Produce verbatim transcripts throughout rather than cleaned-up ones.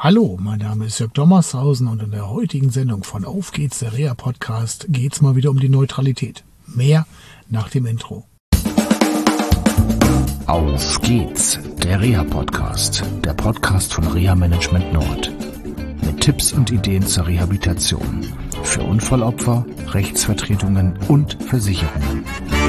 Hallo, mein Name ist Jörg Dommershausen und in der heutigen Sendung von Auf geht's, der Reha-Podcast, geht's mal wieder um die Neutralität. Mehr nach dem Intro. Auf geht's, der Reha-Podcast, der Podcast von Reha Management Nord. Mit Tipps und Ideen zur Rehabilitation für Unfallopfer, Rechtsvertretungen und Versicherungen.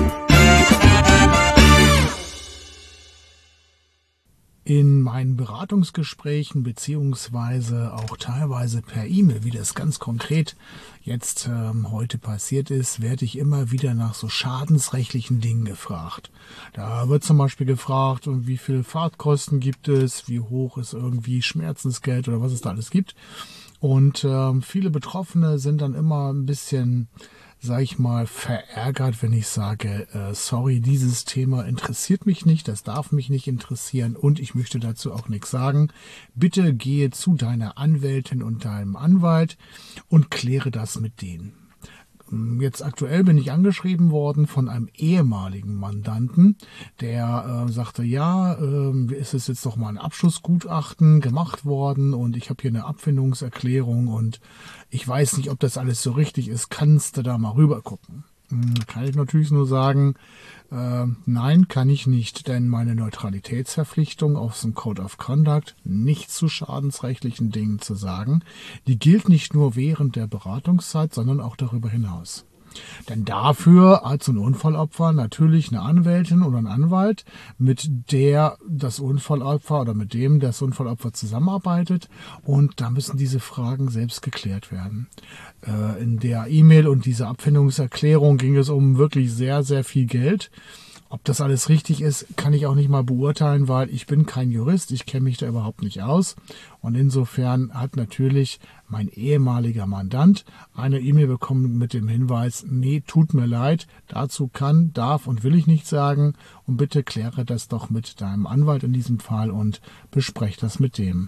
In meinen Beratungsgesprächen beziehungsweise auch teilweise per E-Mail, wie das ganz konkret jetzt ähm, heute passiert ist, werde ich immer wieder nach so schadensrechtlichen Dingen gefragt. Da wird zum Beispiel gefragt, wie viel Fahrtkosten gibt es, wie hoch ist irgendwie Schmerzensgeld oder was es da alles gibt. Und ähm, viele Betroffene sind dann immer ein bisschen, sag ich mal, verärgert, wenn ich sage, äh, sorry, dieses Thema interessiert mich nicht, das darf mich nicht interessieren und ich möchte dazu auch nichts sagen. Bitte gehe zu deiner Anwältin und deinem Anwalt und kläre das mit denen. Jetzt aktuell bin ich angeschrieben worden von einem ehemaligen Mandanten, der äh, sagte, ja, äh, ist es jetzt doch mal ein Abschlussgutachten gemacht worden und ich habe hier eine Abfindungserklärung und ich weiß nicht, ob das alles so richtig ist, kannst du da mal rüber gucken? Da kann ich natürlich nur sagen, äh, nein, kann ich nicht, denn meine Neutralitätsverpflichtung aus dem Code of Conduct, nichts zu schadensrechtlichen Dingen zu sagen, die gilt nicht nur während der Beratungszeit, sondern auch darüber hinaus. Denn dafür hat so ein Unfallopfer natürlich eine Anwältin oder einen Anwalt, mit der das Unfallopfer oder mit dem das Unfallopfer zusammenarbeitet und da müssen diese Fragen selbst geklärt werden. Äh, in der E-Mail und dieser Abfindungserklärung ging es um wirklich sehr, sehr viel Geld. Ob das alles richtig ist, kann ich auch nicht mal beurteilen, weil ich bin kein Jurist, ich kenne mich da überhaupt nicht aus. Und insofern hat natürlich mein ehemaliger Mandant eine E-Mail bekommen mit dem Hinweis, nee, tut mir leid, dazu kann, darf und will ich nichts sagen und bitte kläre das doch mit deinem Anwalt in diesem Fall und bespreche das mit dem.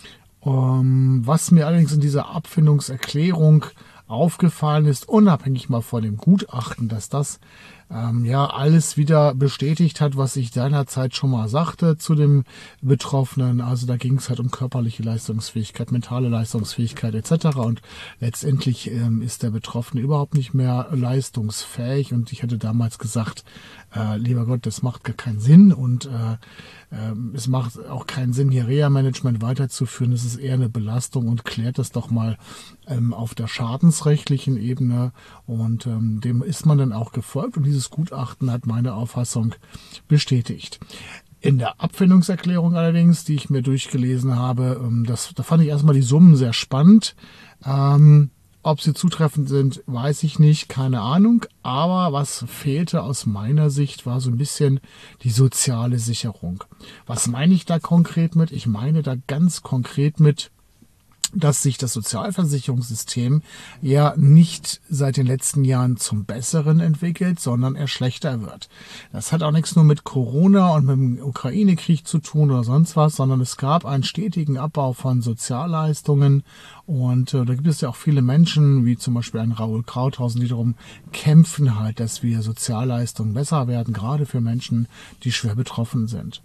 Um, was mir allerdings in dieser Abfindungserklärung aufgefallen ist, unabhängig mal von dem Gutachten, dass das ähm, ja alles wieder bestätigt hat, was ich seinerzeit schon mal sagte zu dem Betroffenen. Also da ging es halt um körperliche Leistungsfähigkeit, mentale Leistungsfähigkeit et cetera. Und letztendlich ähm, ist der Betroffene überhaupt nicht mehr leistungsfähig. Und ich hatte damals gesagt, äh, lieber Gott, das macht gar keinen Sinn und äh, äh, es macht auch keinen Sinn, hier Reha-Management weiterzuführen. Es ist eher eine Belastung und klärt das doch mal ähm, auf der schadensrechtlichen Ebene. Und ähm, dem ist man dann auch gefolgt und dieses Gutachten hat meine Auffassung bestätigt. In der Abfindungserklärung allerdings, die ich mir durchgelesen habe, ähm, das, da fand ich erstmal die Summen sehr spannend. Ähm, ob sie zutreffend sind, weiß ich nicht, keine Ahnung. Aber was fehlte aus meiner Sicht, war so ein bisschen die soziale Sicherung. Was meine ich da konkret mit? Ich meine da ganz konkret mit, dass sich das Sozialversicherungssystem ja nicht seit den letzten Jahren zum Besseren entwickelt, sondern eher schlechter wird. Das hat auch nichts nur mit Corona und mit dem Ukraine-Krieg zu tun oder sonst was, sondern es gab einen stetigen Abbau von Sozialleistungen und äh, da gibt es ja auch viele Menschen, wie zum Beispiel ein Raoul Krauthausen, die darum kämpfen halt, dass wir Sozialleistungen besser werden, gerade für Menschen, die schwer betroffen sind.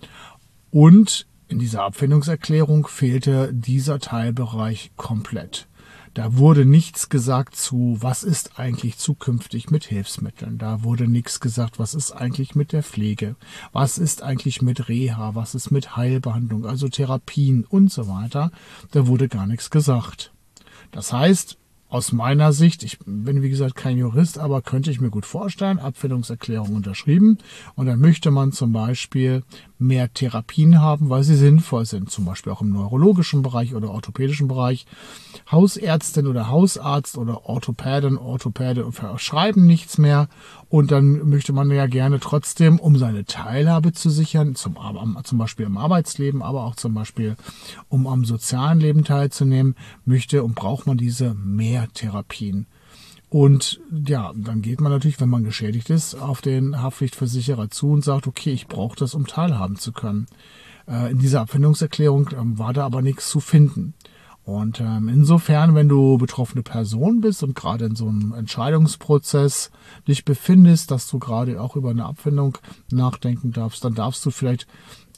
Und in dieser Abfindungserklärung fehlte dieser Teilbereich komplett. Da wurde nichts gesagt zu, was ist eigentlich zukünftig mit Hilfsmitteln. Da wurde nichts gesagt, was ist eigentlich mit der Pflege, was ist eigentlich mit Reha, was ist mit Heilbehandlung, also Therapien und so weiter. Da wurde gar nichts gesagt. Das heißt, aus meiner Sicht, ich bin wie gesagt kein Jurist, aber könnte ich mir gut vorstellen, Abfindungserklärung unterschrieben und dann möchte man zum Beispiel mehr Therapien haben, weil sie sinnvoll sind, zum Beispiel auch im neurologischen Bereich oder orthopädischen Bereich. Hausärztin oder Hausarzt oder Orthopädin, Orthopäde verschreiben nichts mehr und dann möchte man ja gerne trotzdem, um seine Teilhabe zu sichern, zum, zum Beispiel im Arbeitsleben, aber auch zum Beispiel, um am sozialen Leben teilzunehmen, möchte und braucht man diese mehr Therapien. Und ja, dann geht man natürlich, wenn man geschädigt ist, auf den Haftpflichtversicherer zu und sagt, okay, ich brauche das, um teilhaben zu können. Äh, in dieser Abfindungserklärung ähm, war da aber nichts zu finden. Und ähm, insofern, wenn du betroffene Person bist und gerade in so einem Entscheidungsprozess dich befindest, dass du gerade auch über eine Abfindung nachdenken darfst, dann darfst du vielleicht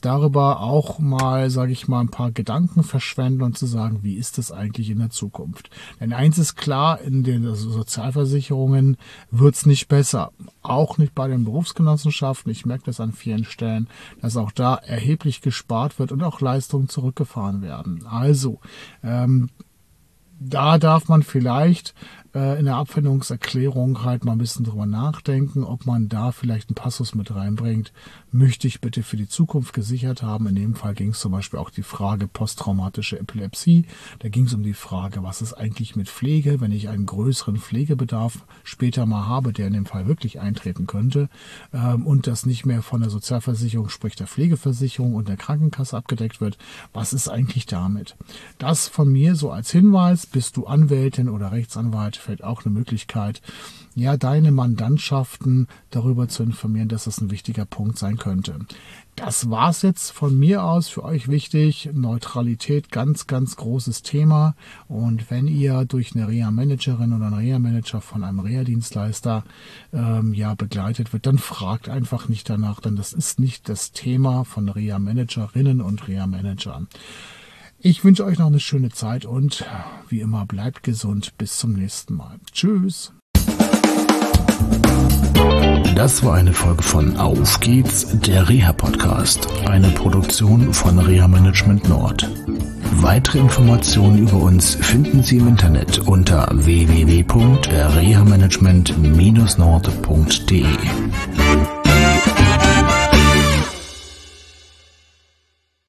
darüber auch mal, sage ich mal, ein paar Gedanken verschwenden und zu sagen, wie ist das eigentlich in der Zukunft? Denn eins ist klar, in den Sozialversicherungen wird's nicht besser. Auch nicht bei den Berufsgenossenschaften. Ich merke das an vielen Stellen, dass auch da erheblich gespart wird und auch Leistungen zurückgefahren werden. Also, ähm, da darf man vielleicht äh, in der Abfindungserklärung halt mal ein bisschen drüber nachdenken, ob man da vielleicht einen Passus mit reinbringt. Möchte ich bitte für die Zukunft gesichert haben. In dem Fall ging es zum Beispiel auch die Frage posttraumatische Epilepsie. Da ging es um die Frage, was ist eigentlich mit Pflege, wenn ich einen größeren Pflegebedarf später mal habe, der in dem Fall wirklich eintreten könnte, ähm, und das nicht mehr von der Sozialversicherung, sprich der Pflegeversicherung und der Krankenkasse abgedeckt wird. Was ist eigentlich damit? Das von mir so als Hinweis. Bist du Anwältin oder Rechtsanwalt, vielleicht auch eine Möglichkeit, ja, deine Mandantschaften darüber zu informieren, dass das ein wichtiger Punkt sein könnte. Das war's jetzt von mir aus, für euch wichtig. Neutralität, ganz, ganz großes Thema. Und wenn ihr durch eine Reha-Managerin oder einen Reha-Manager von einem Reha-Dienstleister ähm, ja, begleitet wird, dann fragt einfach nicht danach, denn das ist nicht das Thema von Reha-Managerinnen und Reha-Managern. Ich wünsche euch noch eine schöne Zeit und wie immer bleibt gesund. Bis zum nächsten Mal. Tschüss. Das war eine Folge von Auf geht's, der Reha-Podcast, eine Produktion von Reha Management Nord. Weitere Informationen über uns finden Sie im Internet unter w w w punkt reha management Bindestrich nord punkt d e.